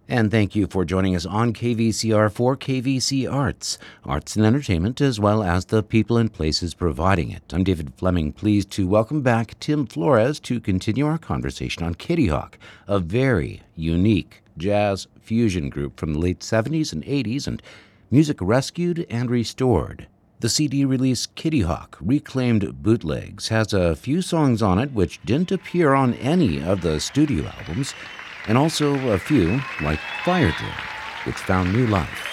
And thank you for joining us on KVCR for KVC Arts and entertainment, as well as the people and places providing it. I'm David Fleming, pleased to welcome back Tim Flores to continue our conversation on Kitty Hawk, a very unique jazz fusion group from the late 70s and 80s, and music rescued and restored. The CD release Kitty Hawk Reclaimed Bootlegs has a few songs on it which didn't appear on any of the studio albums, and also a few, like Fire Drill, which found new life.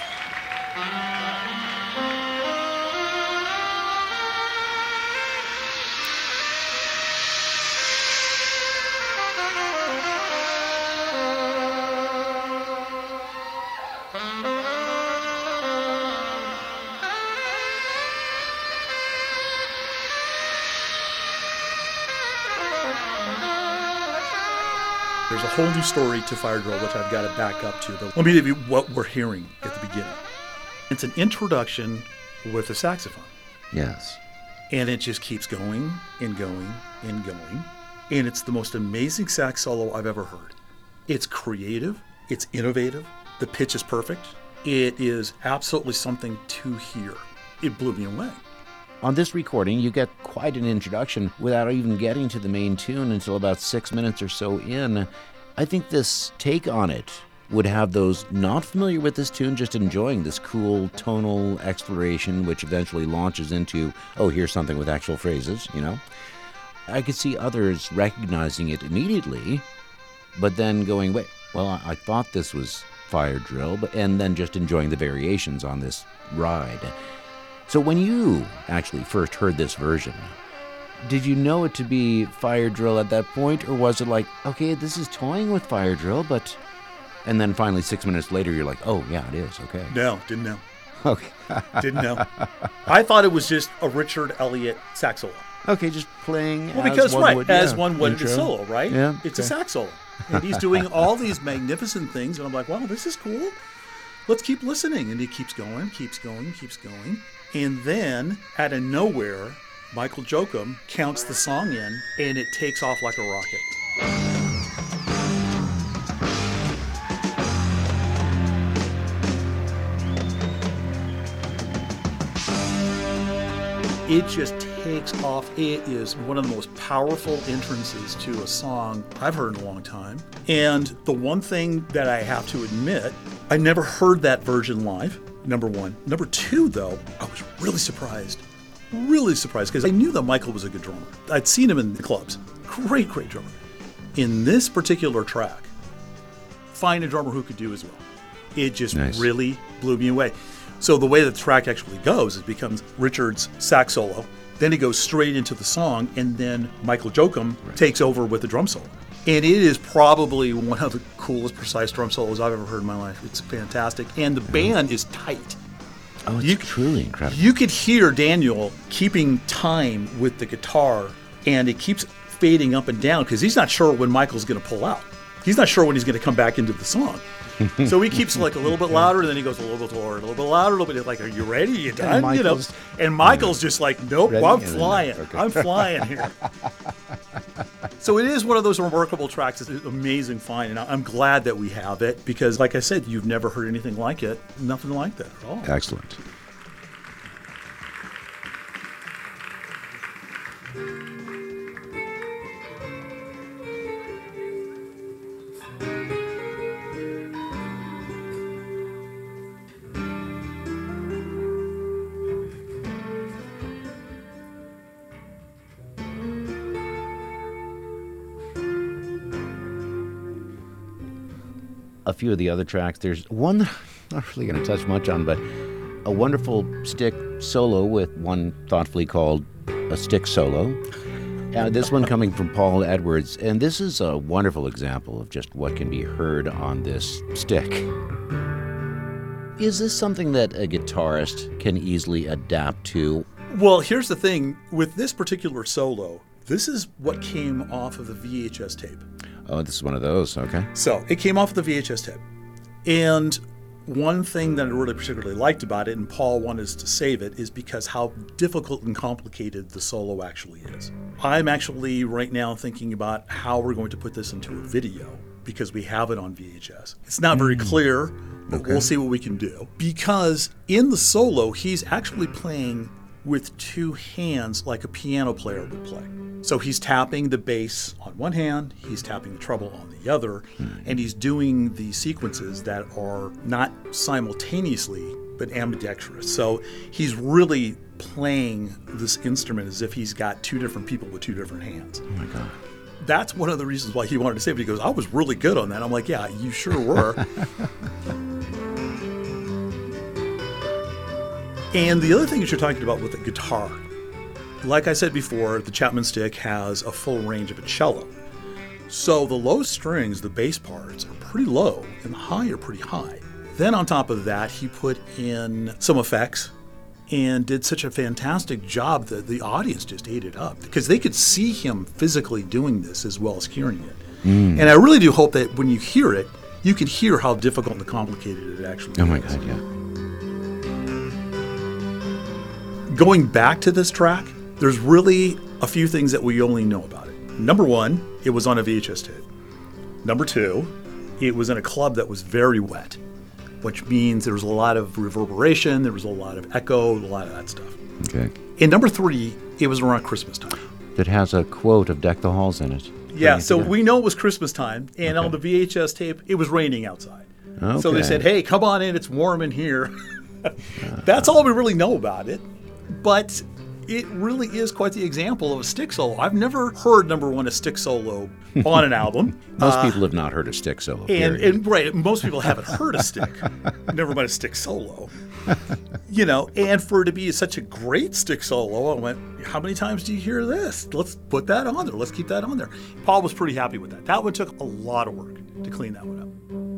There's a whole new story to Fire Drill, which I've got to back up to. But let me give you what we're hearing at the beginning. It's an introduction with a saxophone. Yes. And it just keeps going and going and going. And it's the most amazing sax solo I've ever heard. It's creative. It's innovative. The pitch is perfect. It is absolutely something to hear. It blew me away. On this recording, you get quite an introduction without even getting to the main tune until about 6 minutes or so in. I think this take on it would have those not familiar with this tune just enjoying this cool tonal exploration, which eventually launches into, oh, here's something with actual phrases, you know? I could see others recognizing it immediately, but then going, wait, well, I thought this was Fire Drill, and then just enjoying the variations on this ride. So when you actually first heard this version, did you know it to be Fire Drill at that point, or was it like, okay, this is toying with Fire Drill, but... And then finally 6 minutes later, you're like, oh, yeah, it is, okay. No, didn't know. Okay. Didn't know. I thought it was just a Richard Elliott sax solo. Okay, just playing well, because, as one right, would. as Yeah, one would intro. a solo, right? Yeah, it's okay. a sax solo. And he's doing all these magnificent things, and I'm like, wow, this is cool. Let's keep listening. And he keeps going, keeps going, keeps going. And then, out of nowhere, Michael Joachim counts the song in, and it takes off like a rocket. It just takes off. It is one of the most powerful entrances to a song I've heard in a long time. And the one thing that I have to admit, I never heard that version live, number one. Number two, though, I was really surprised, because I knew that Michael was a good drummer. I'd seen him in the clubs. Great drummer. In this particular track, find a drummer who could do as well. It just really blew me away. So the way the track actually goes, it becomes Richard's sax solo, then he goes straight into the song, and then Michael Joachim takes over with the drum solo. And it is probably one of the coolest precise drum solos I've ever heard in my life. It's fantastic. And the band is tight. Oh, it's truly incredible. You could hear Daniel keeping time with the guitar, and it keeps fading up and down because he's not sure when Michael's going to pull out. He's not sure when he's going to come back into the song. So he keeps like a little bit louder, and then he goes a little bit lower, a little bit louder, a little bit like, are you ready? You done? And Michael's just like, nope, ready? I'm flying. Okay. I'm flying here. So it is one of those remarkable tracks. It's an amazing find, and I'm glad that we have it because, like I said, you've never heard anything like it. Nothing like that at all. Excellent. A few of the other tracks, there's one that I'm not really going to touch much on, but a wonderful stick solo with one thoughtfully called a stick solo. This one coming from Paul Edwards, and this is a wonderful example of just what can be heard on this stick. Is this something that a guitarist can easily adapt to? Well, here's the thing. With this particular solo, this is what came off of the VHS tape. Oh, this is one of those, okay. So it came off the VHS tape. And one thing that I really particularly liked about it, and Paul wanted us to save it, is because how difficult and complicated the solo actually is. I'm actually right now thinking about how we're going to put this into a video. because we have it on VHS. It's not very clear, but we'll see what we can do. Because in the solo, he's actually playing with two hands like a piano player would play. So he's tapping the bass on one hand, he's tapping the treble on the other, and he's doing the sequences that are not simultaneously, but ambidextrous. So he's really playing this instrument as if he's got two different people with two different hands. Oh my God. That's one of the reasons why he wanted to save it. He goes, I was really good on that. I'm like, yeah, you sure were. And the other thing that you're talking about with the guitar, like I said before, the Chapman stick has a full range of a cello. So the low strings, the bass parts, are pretty low, and the high are pretty high. Then on top of that, he put in some effects and did such a fantastic job that the audience just ate it up because they could see him physically doing this as well as hearing it. And I really do hope that when you hear it, you can hear how difficult and complicated it actually is. Oh my God, yeah. Going back to this track, there's really a few things that we only know about it. Number one, it was on a VHS tape. Number two, it was in a club that was very wet, which means there was a lot of reverberation, there was a lot of echo, a lot of that stuff. Okay. And number three, it was around Christmas time. That has a quote of Deck the Halls in it. Yeah, so we know it was Christmas time, and on the VHS tape, it was raining outside. Okay. So they said, hey, come on in, it's warm in here. That's all we really know about it. But it really is quite the example of a stick solo. I've never heard, number one, a stick solo on an album. Most people have not heard a stick solo. And right, most people haven't heard a stick, never mind a stick solo. You know, and for it to be such a great stick solo, I went, how many times do you hear this? Let's put that on there. Let's keep that on there. Paul was pretty happy with that. That one took a lot of work to clean that one up.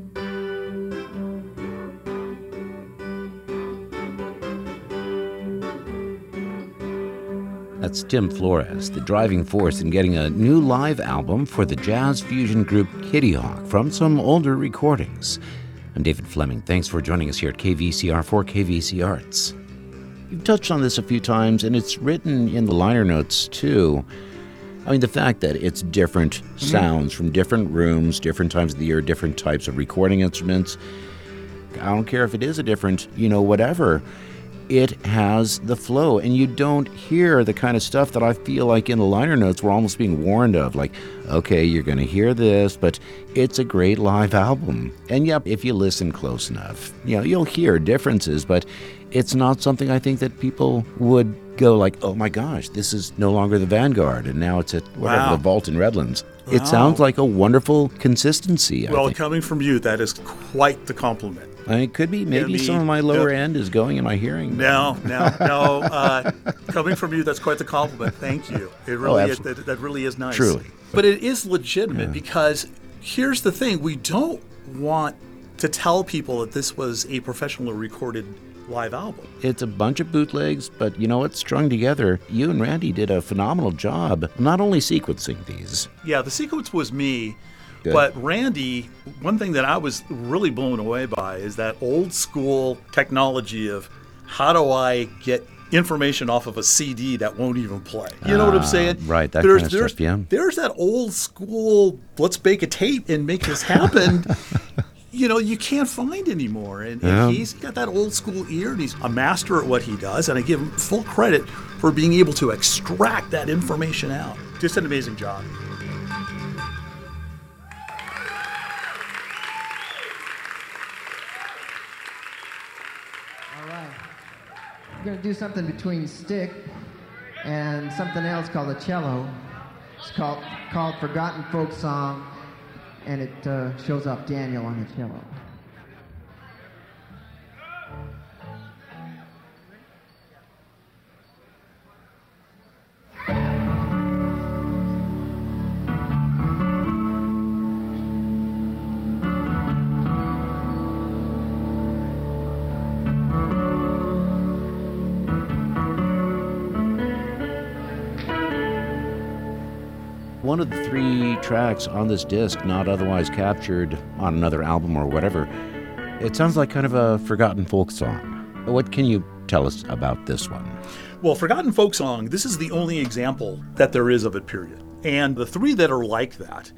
That's Tim Flores, the driving force in getting a new live album for the jazz fusion group Kitty Hawk from some older recordings. I'm David Fleming. Thanks for joining us here at KVCR for KVC Arts. You've touched on this a few times, and it's written in the liner notes, too. I mean, the fact that it's different sounds from different rooms, different times of the year, different types of recording instruments. I don't care if it is a different, whatever. It has the flow, and you don't hear the kind of stuff that I feel like in the liner notes we're almost being warned of, like, okay, you're going to hear this, but it's a great live album. And yep, if you listen close enough, you'll hear differences, but it's not something I think that people would go like, oh my gosh, this is no longer the Vanguard, and now it's at the Vault in Redlands. It sounds like a wonderful consistency, I think. Coming from you, that is quite the compliment. It could be. Maybe some of my lower end is going in my hearing. No. Coming from you, that's quite the compliment. Thank you. It really is. That really is nice. Truly. But it is legitimate because here's the thing. We don't want to tell people that this was a professionally recorded live album. It's a bunch of bootlegs, but it's strung together. You and Randy did a phenomenal job not only sequencing these. Yeah, the sequence was me. Good. But Randy, one thing that I was really blown away by is that old school technology of how do I get information off of a CD that won't even play? You know what I'm saying? Right, that kind of stuff, yeah. There's that old school, let's bake a tape and make this happen. You can't find anymore. And he's got that old school ear, and he's a master at what he does. And I give him full credit for being able to extract that information out. Just an amazing job. We're going to do something between stick and something else called a cello. It's called Forgotten Folk Song, and it shows off Daniel on the cello. One of the 3 tracks on this disc, not otherwise captured on another album or whatever, it sounds like kind of a forgotten folk song. What can you tell us about this one? Well, Forgotten Folk Song, this is the only example that there is of it, period. And the 3 that are like that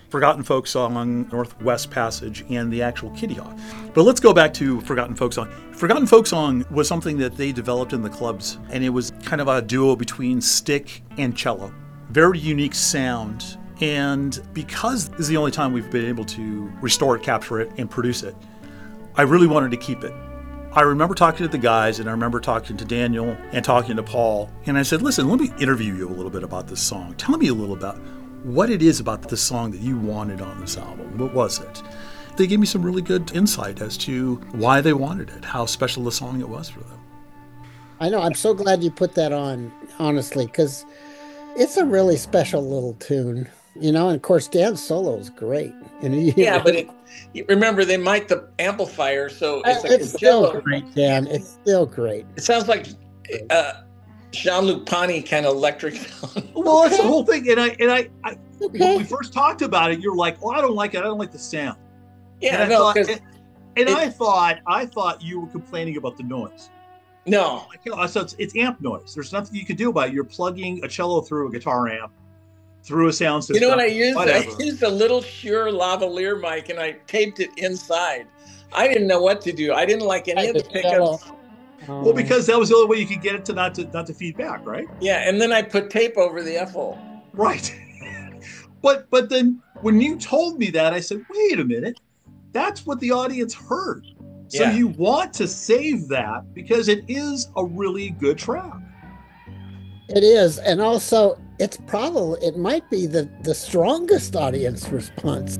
Forgotten Folk Song, Northwest Passage, and the actual Kitty Hawk. But let's go back to Forgotten Folk Song. Forgotten Folk Song was something that they developed in the clubs, and it was kind of a duo between stick and cello. Very unique sound. And because this is the only time we've been able to restore it, capture it, and produce it, I really wanted to keep it. I remember talking to the guys, and I remember talking to Daniel and talking to Paul, and I said, listen, let me interview you a little bit about this song. Tell me a little about what it is about this song that you wanted on this album. What was it? They gave me some really good insight as to why they wanted it, how special a song it was for them. I know. I'm so glad you put that on, honestly, because it's a really special little tune, and of course, Dan's solo is great. Yeah, but remember, they mic the amplifier, so it's like it's still great, Dan. It's still great. It sounds like Jean-Luc Ponty kind of electric sound. Well, that's the whole thing. And I Okay. when we first talked about it, you're like, "Oh, I don't like it. I don't like the sound." Yeah, and no, I thought you were complaining about the noise. no. So it's amp noise. There's nothing you can do about it. You're plugging a cello through a guitar amp, through a sound system. You know what I used? Whatever. I used a little Shure lavalier mic, and I taped it inside. I didn't know what to do. I didn't like any of the pickups. Well, because that was the only way you could get it to not to feed back, right? Yeah, and then I put tape over the F-hole. Right. But then when you told me that, I said, wait a minute, that's what the audience heard. So Yeah. you want to save that because it is a really good track. It is, and also it might be the strongest audience response.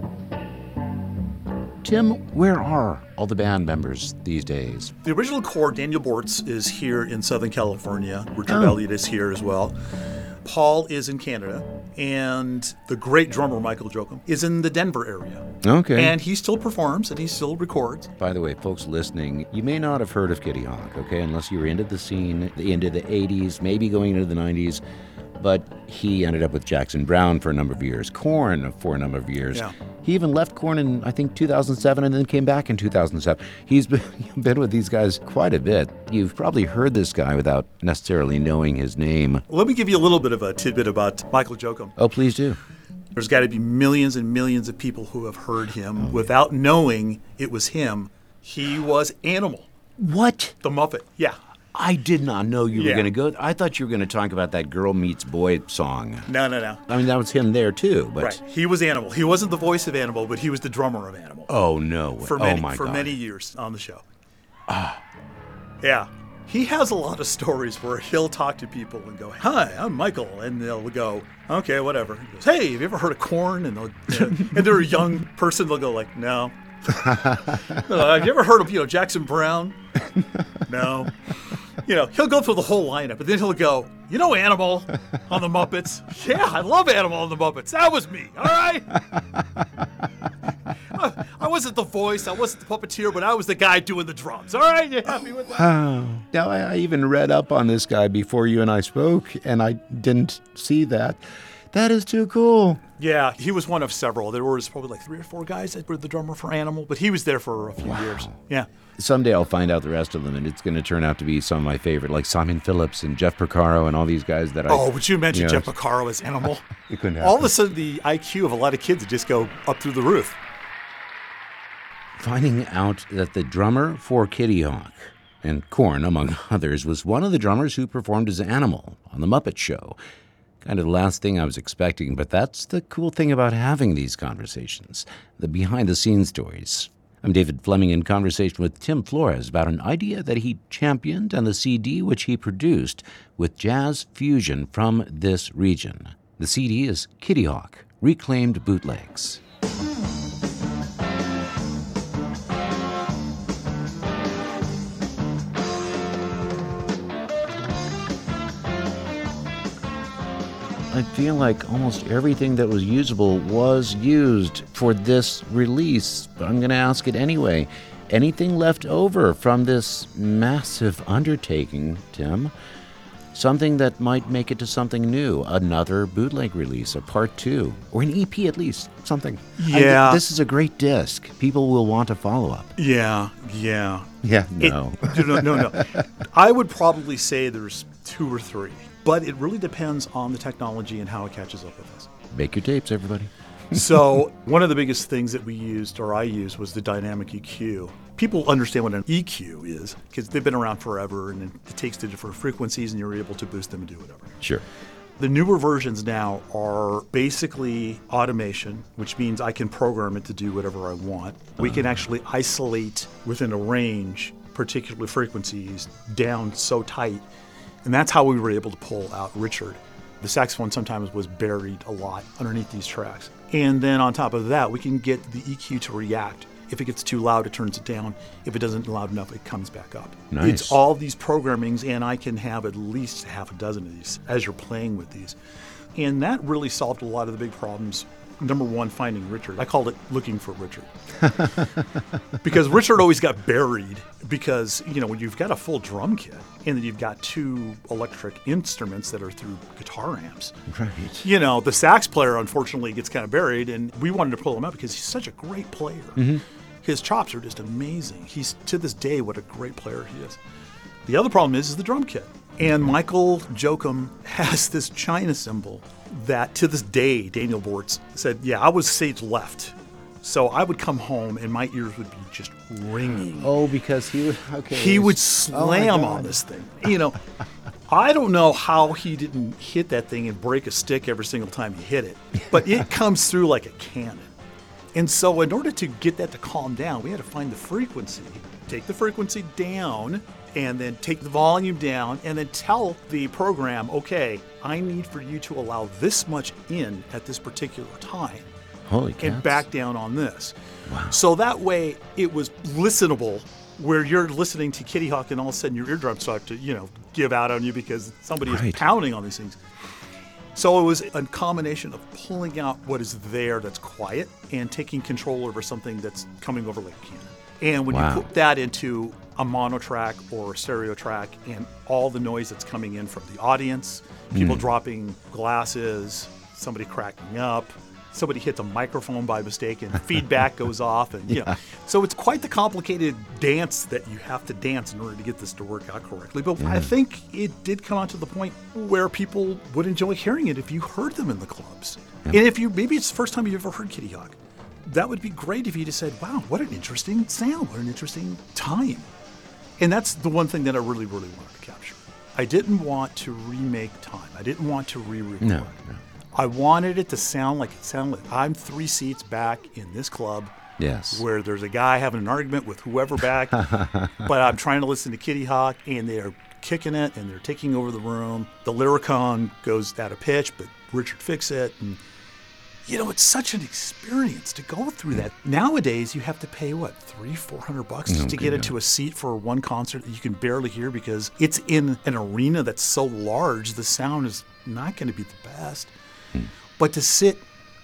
Tim, where are all the band members these days? The original core, Daniel Bortz, is here in Southern California. Richard Elliott is here as well. Paul is in Canada, and the great drummer Michael Jochum is in the Denver area. Okay. And he still performs and he still records. By the way, folks listening, you may not have heard of Kitty Hawk, okay, unless you were into the scene, into the 80s, maybe going into the 90s. But he ended up with Jackson Browne for a number of years, Korn for a number of years. Yeah. He even left Korn in, I think, 2007 and then came back in 2007. He's been with these guys quite a bit. You've probably heard this guy without necessarily knowing his name. Let me give you a little bit of a tidbit about Michael Jochum. Oh, please do. There's got to be millions and millions of people who have heard him without knowing it was him. He was Animal, What? the Muppet. Yeah. I did not know you were Yeah. going to go. I thought you were going to talk about that Girl Meets Boy song. No. I mean, that was him there too, but... Right. He was Animal. He wasn't the voice of Animal, but he was the drummer of Animal. Oh, no. For many years on the show. Yeah. He has a lot of stories where he'll talk to people and go, "Hi, I'm Michael," and they'll go, "Okay, whatever." He goes, "Hey, have you ever heard of Korn?" And they're a young person. They'll go like, "No." Have you ever heard of Jackson Browne? No. He'll go through the whole lineup, but then he'll go, Animal on the Muppets. Yeah, I love Animal on the Muppets. That was me. All right. I wasn't the voice, I wasn't the puppeteer, but I was the guy doing the drums. All right, you happy with that? Now, I even read up on this guy before you and I spoke, and I didn't see that. That is too cool. Yeah, he was one of several. There was probably like 3 or 4 guys that were the drummer for Animal, but he was there for a few years. Yeah. Someday I'll find out the rest of them, and it's going to turn out to be some of my favorite, like Simon Phillips and Jeff Porcaro and all these guys that but you mentioned Jeff Porcaro as Animal. It couldn't happen. All of a sudden, the IQ of a lot of kids would just go up through the roof. Finding out that the drummer for Kitty Hawk and Korn, among others, was one of the drummers who performed as Animal on The Muppet Show. Kind of the last thing I was expecting, but that's the cool thing about having these conversations, the behind-the-scenes stories. I'm David Fleming in conversation with Tim Flores about an idea that he championed and the CD which he produced with jazz fusion from this region. The CD is Kitty Hawk, Reclaimed Bootlegs. I feel like almost everything that was usable was used for this release, but I'm going to ask it anyway. Anything left over from this massive undertaking, Tim? Something that might make it to something new, another bootleg release, a part 2, or an EP at least, something. Yeah. This is a great disc. People will want to follow up. Yeah. Yeah, no. No. I would probably say there's 2 or 3, but it really depends on the technology and how it catches up with us. Make your tapes, everybody. So one of the biggest things that we used, or I used, was the dynamic EQ. People understand what an EQ is because they've been around forever, and it takes the different frequencies and you're able to boost them and do whatever. Sure. The newer versions now are basically automation, which means I can program it to do whatever I want. We can actually isolate within a range particular frequencies down so tight. And that's how we were able to pull out Richard. The saxophone sometimes was buried a lot underneath these tracks. And then on top of that, we can get the EQ to react. If it gets too loud, it turns it down. If it doesn't loud enough, it comes back up. Nice. It's all these programmings, and I can have at least half a dozen of these as you're playing with these. And that really solved a lot of the big problems. Number one, finding Richard. I called it looking for Richard. Because Richard always got buried because, when you've got a full drum kit and then you've got two electric instruments that are through guitar amps. Right. The sax player, unfortunately, gets kind of buried, and we wanted to pull him up because he's such a great player. Mm-hmm. His chops are just amazing. He's, to this day, what a great player he is. The other problem is the drum kit. And Michael Jokum has this China cymbal that, to this day, Daniel Bortz said, I was stage left. So I would come home and my ears would be just ringing. Oh, because he would slam on this thing. I don't know how he didn't hit that thing and break a stick every single time he hit it, but it comes through like a cannon. And so in order to get that to calm down, we had to find the frequency, take the frequency down, and then take the volume down, and then tell the program, okay, I need for you to allow this much in at this particular time. Holy cats. And back down on this. Wow. So that way it was listenable, where you're listening to Kitty Hawk and all of a sudden your eardrums start to, give out on you because somebody is pounding on these things. So it was a combination of pulling out what is there that's quiet and taking control over something that's coming over like a cannon. And when you put that into a mono track or a stereo track and all the noise that's coming in from the audience, people dropping glasses, somebody cracking up, somebody hits a microphone by mistake and feedback goes off. And so it's quite the complicated dance that you have to dance in order to get this to work out correctly. But I think it did come out to the point where people would enjoy hearing it if you heard them in the clubs. And if maybe it's the first time you've ever heard Kitty Hawk, that would be great if you just said, wow, what an interesting sound, what an interesting time. And that's the one thing that I really, really wanted to capture. I didn't want to remake time. I didn't want to re-record. No. I wanted it to sound like I'm 3 seats back in this club. Yes. Where there's a guy having an argument with whoever back, but I'm trying to listen to Kitty Hawk, and they're kicking it, and they're taking over the room. The Lyricon goes out of pitch, but Richard fixed it. And, it's such an experience to go through that. Nowadays, you have to pay, $300-$400 just to get into a seat for one concert that you can barely hear because it's in an arena that's so large, the sound is not going to be the best. But to sit,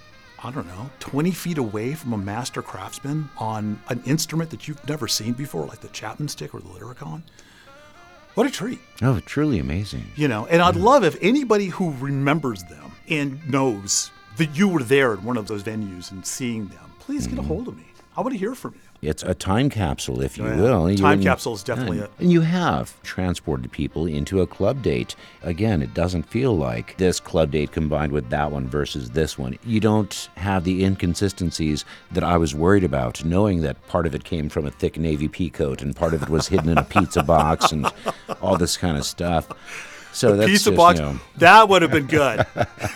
20 feet away from a master craftsman on an instrument that you've never seen before, like the Chapman stick or the Lyricon, what a treat. Oh, truly amazing. And I'd love if anybody who remembers them and knows that you were there at one of those venues and seeing them, please get a hold of me. I want to hear from you. It's a time capsule, if you will. Time capsule is definitely it. And you have transported people into a club date. Again, it doesn't feel like this club date combined with that one versus this one. You don't have the inconsistencies that I was worried about, knowing that part of it came from a thick navy pea coat and part of it was hidden in a pizza box and all this kind of stuff. So that's pizza just, box, that would have been good.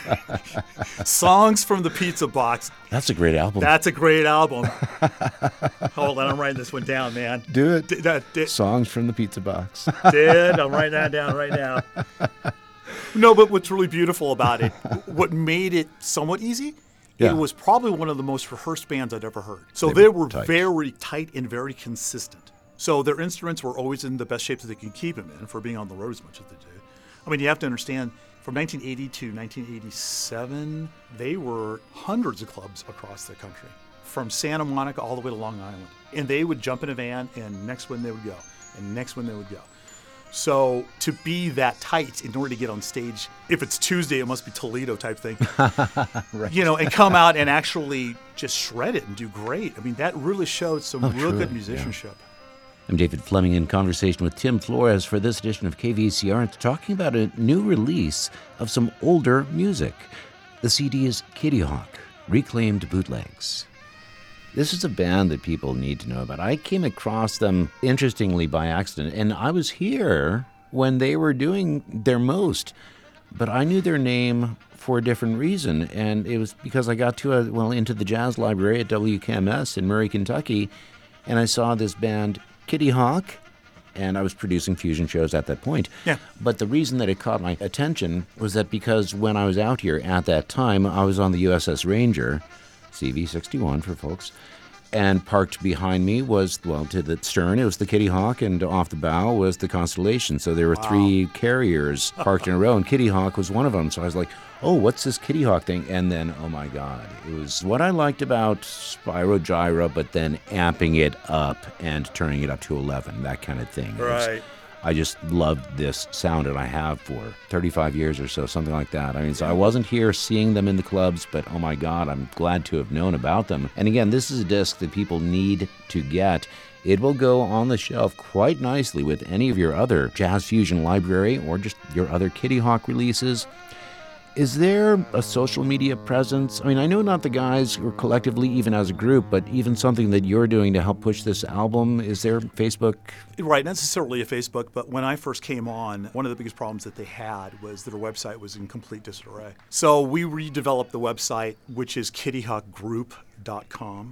Songs from the Pizza Box. That's a great album. That's a great album. Hold on, I'm writing this one down, man. Do it. Songs from the Pizza Box. I'm writing that down right now. No, but what's really beautiful about it, what made it somewhat easy, it was probably one of the most rehearsed bands I'd ever heard. So they were very tight and very consistent. So their instruments were always in the best shape that they could keep them in for being on the road as much as they did. I mean, you have to understand, from 1980 to 1987, they were hundreds of clubs across the country, from Santa Monica all the way to Long Island. And they would jump in a van, and next one they would go, and next one they would go. So to be that tight in order to get on stage, if it's Tuesday, it must be Toledo type thing, right. And come out and actually just shred it and do great. I mean, that really showed some real good musicianship. Yeah. I'm David Fleming in conversation with Tim Flores for this edition of KVCR, and talking about a new release of some older music. The CD is Kitty Hawk, Reclaimed Bootlegs. This is a band that people need to know about. I came across them, interestingly, by accident, and I was here when they were doing their most, but I knew their name for a different reason, and it was because I got into the jazz library at WKMS in Murray, Kentucky, and I saw this band, Kitty Hawk, and I was producing fusion shows at that point. Yeah. But the reason that it caught my attention was that because when I was out here at that time, I was on the USS Ranger, CV-61 for folks, and parked behind me was, to the stern, it was the Kitty Hawk, and off the bow was the Constellation. So there were three carriers parked in a row, and Kitty Hawk was one of them. So I was like, oh, what's this Kitty Hawk thing? And then, oh my God, it was what I liked about Spyro Gyra, but then amping it up and turning it up to 11, that kind of thing. Right. I just loved this sound, and I have for 35 years or so, something like that. I mean, so I wasn't here seeing them in the clubs, but oh my God, I'm glad to have known about them. And again, this is a disc that people need to get. It will go on the shelf quite nicely with any of your other Jazz Fusion library or just your other Kitty Hawk releases. Is there a social media presence? I mean, I know not the guys or collectively, even as a group, but even something that you're doing to help push this album. Is there Facebook? Right, not necessarily a Facebook, but when I first came on, one of the biggest problems that they had was that our website was in complete disarray. So we redeveloped the website, which is kittyhawkgroup.com.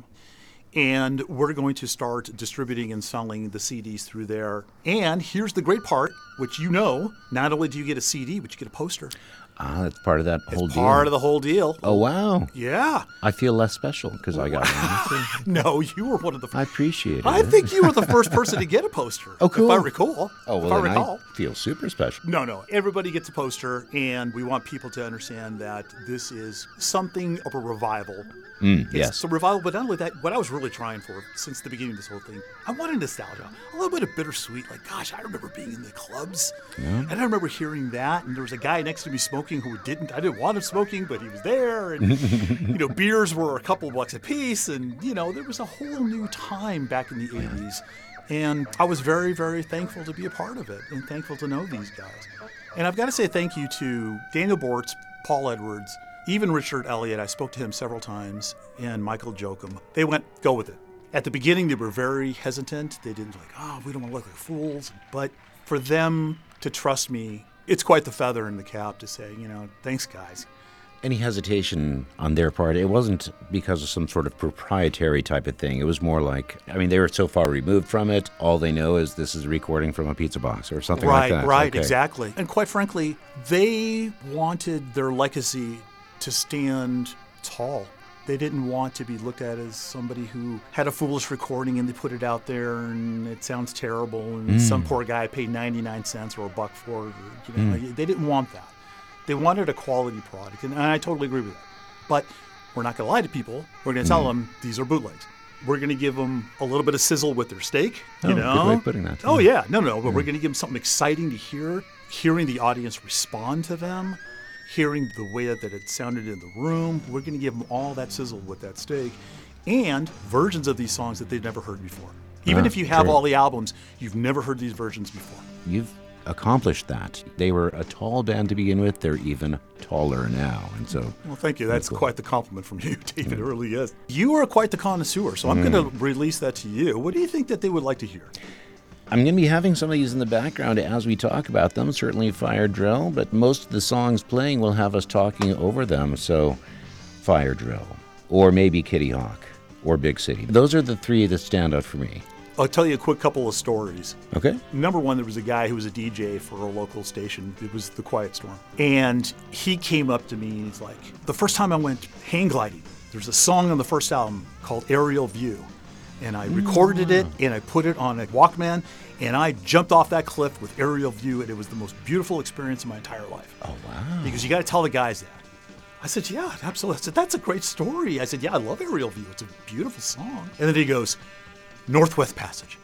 And we're going to start distributing and selling the CDs through there. And here's the great part, which you know, not only do you get a CD, but you get a poster. Ah, that's part of that whole deal. Part of the whole deal. Oh, wow. Yeah. I feel less special because I got one. No, you were one of the first. I appreciate it. I think you were the first person to get a poster. Oh, cool. If I recall. Oh, well, then I feel super special. No. Everybody gets a poster, and we want people to understand that this is something of a revival. Yes. It's a revival, but not only that, what I was really trying for since the beginning of this whole thing, I wanted nostalgia. A little bit of bittersweet, like, gosh, I remember being in the clubs. Yeah. And I remember hearing that, and there was a guy next to me smoking who I didn't want him smoking, but he was there, and, beers were a couple bucks a piece, and, there was a whole new time back in the 80s. And I was very, very thankful to be a part of it, and thankful to know these guys. And I've got to say thank you to Daniel Bortz, Paul Edwards, even Richard Elliott. I spoke to him several times, and Michael Jochum. They went, go with it. At the beginning, they were very hesitant. They didn't we don't want to look like fools. But for them to trust me, it's quite the feather in the cap to say, thanks, guys. Any hesitation on their part, it wasn't because of some sort of proprietary type of thing. It was more like, they were so far removed from it, all they know is this is a recording from a pizza box or something like that. Right, okay. Exactly. And quite frankly, they wanted their legacy to stand tall. They didn't want to be looked at as somebody who had a foolish recording and they put it out there and it sounds terrible and some poor guy paid 99 cents or $1 for it. They didn't want that. They wanted a quality product, and I totally agree with that. But we're not going to lie to people. We're going to tell them these are bootlegs. We're going to give them a little bit of sizzle with their steak. Good way of putting that. Oh, yeah. No. But we're going to give them something exciting to hear, hearing the audience respond to them, hearing the way that it sounded in the room. We're going to give them all that sizzle with that steak and versions of these songs that they've never heard before. Even if you have all the albums, you've never heard these versions before. You've accomplished that. They were a tall band to begin with. They're even taller now. And so, well, thank you. That's quite the compliment from you, David. It really is. You are quite the connoisseur, so I'm going to release that to you. What do you think that they would like to hear? I'm going to be having some of these in the background as we talk about them. Certainly Fire Drill, but most of the songs playing will have us talking over them. So Fire Drill, or maybe Kitty Hawk, or Big City. Those are the three that stand out for me. I'll tell you a quick couple of stories. Okay. Number one, there was a guy who was a DJ for a local station. It was the Quiet Storm. And he came up to me and he's like, the first time I went hang gliding, there's a song on the first album called Aerial View. And I recorded it and I put it on a Walkman and I jumped off that cliff with Aerial View, and it was the most beautiful experience of my entire life. Oh, wow. Because you got to tell the guys that. I said, yeah, absolutely. I said, that's a great story. I said, yeah, I love Aerial View. It's a beautiful song. And then he goes, Northwest Passage.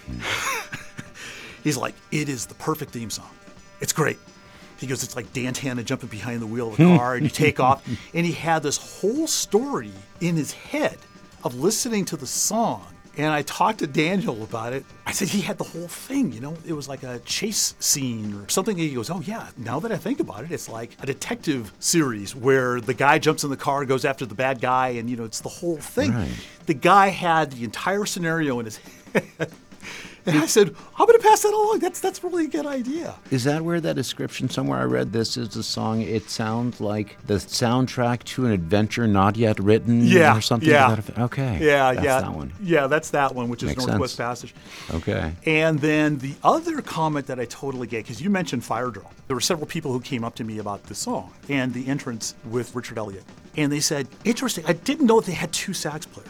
He's like, it is the perfect theme song. It's great. He goes, it's like Dan Tana jumping behind the wheel of the car and you take off. And he had this whole story in his head of listening to the song And I talked to Daniel about it. I said he had the whole thing, you know, it was like a chase scene or something. He goes, oh yeah, now that I think about it, it's like a detective series where the guy jumps in the car, goes after the bad guy, and, you know, it's the whole thing. Right. The guy had the entire scenario in his head. And I said, I'm going to pass that along. That's really a good idea. Is that where that description somewhere I read this is the song? It sounds like the soundtrack to an adventure not yet written, Yeah, or something. yeah. To that effect? Okay. Yeah, That's yeah. that one. Yeah, that's that one, which is Makes Northwest sense. Passage. Okay. And then the other comment that I totally get, because you mentioned Fire Drill. There were several people who came up to me about the song and the entrance with Richard Elliott. And they said, interesting, I didn't know they had 2 sax players.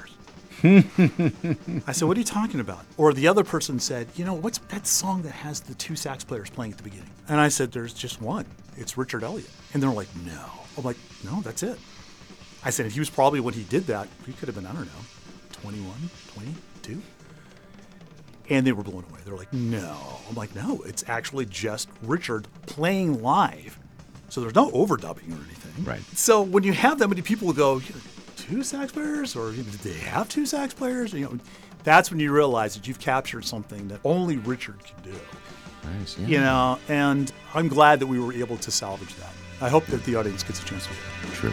I said, what are you talking about? Or the other person said, you know, what's that song that has the 2 sax players playing at the beginning? And I said, there's just one. It's Richard Elliott. And they're like, no. I'm like, no, that's it. I said, he was probably, when he did that, he could have been, I don't know, 21, 22? And they were blown away. They're like, no. I'm like, no, it's actually just Richard playing live. So there's no overdubbing or anything. Right. So when you have that many people go, 2 sax players, or did they have 2 sax players? You know, that's when you realize that you've captured something that only Richard can do. Nice. Yeah. You know, and I'm glad that we were able to salvage that. I hope that the audience gets a chance to do it. True.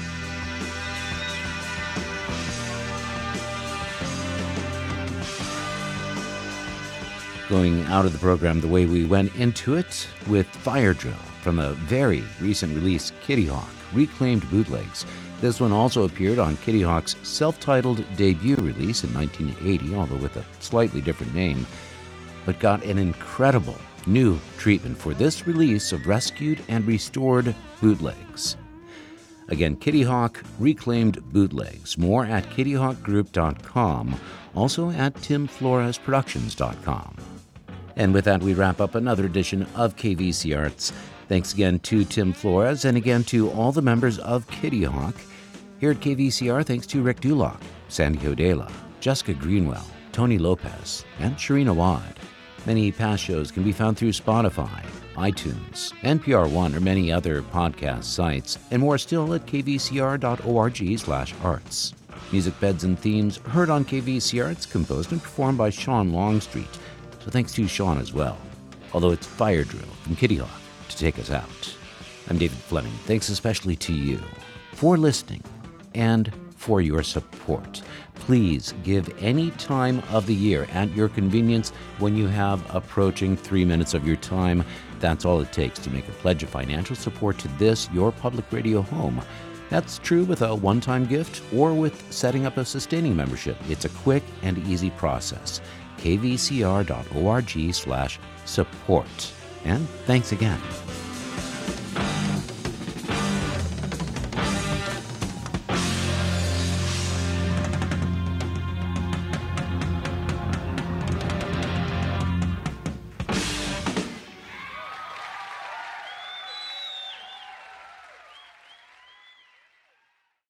Going out of the program the way we went into it with Fire Drill from a very recent release, Kitty Hawk, Reclaimed Bootlegs. This one also appeared on Kitty Hawk's self-titled debut release in 1980, although with a slightly different name, but got an incredible new treatment for this release of rescued and restored bootlegs. Again, Kitty Hawk, Reclaimed Bootlegs. More at kittyhawkgroup.com, also at timfloresproductions.com. And with that, we wrap up another edition of KVC Arts. Thanks again to Tim Flores, and again to all the members of Kitty Hawk. Here at KVCR, thanks to Rick Duloc, Sandy Odela, Jessica Greenwell, Tony Lopez, and Sharina Wad. Many past shows can be found through Spotify, iTunes, NPR One, or many other podcast sites, and more still at kvcr.org/arts. Music beds and themes heard on KVC Arts, composed and performed by Sean Longstreet. So thanks to Sean as well. Although it's Fire Drill from Kitty Hawk to take us out. I'm David Fleming. Thanks especially to you for listening and for your support. Please give any time of the year at your convenience when you have approaching 3 minutes of your time. That's all it takes to make a pledge of financial support to this, your public radio home. That's true with a one-time gift or with setting up a sustaining membership. It's a quick and easy process. kvcr.org/support. And thanks again.